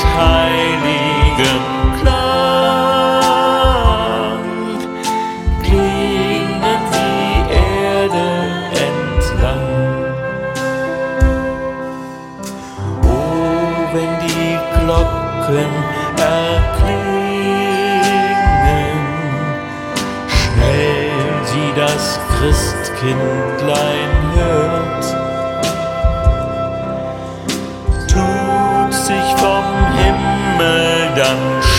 heiligem Klang klingen die Erde entlang. Oh, wenn die Glocken erklingen, schnell sie das Christkindlein hört, tut sich vom Himmel dann